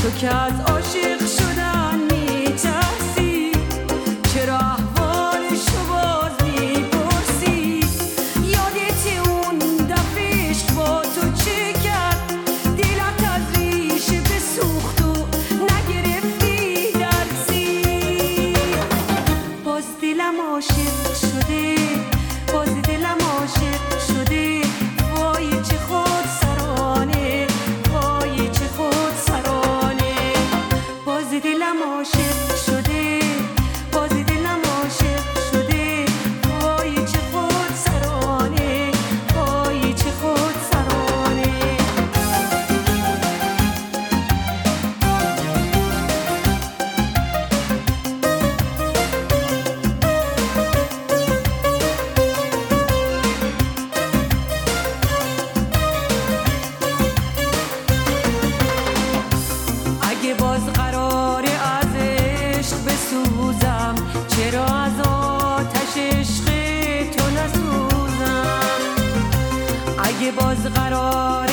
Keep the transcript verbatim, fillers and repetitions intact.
تو که از عاشق شدن می‌ترسی، چرا احوالشو باز می‌پرسی؟ یادت اون دفعه عشق با تو چه کرد؟ دلت از ریشه بسوخت و نگرفتی درسی. باز دلم عاشق شده، باز دلم عاشق شده، وای چه خود سرانه، وای چه خود سرانه. باز دلم عاشق شده، باز دلم عاشق شده، وای چه خود سرانه، وای چه خود سرانه. اگه باز قراره از عشق بسوزم، چرا از آتش عشق تو نسوزم؟ اگه باز قرار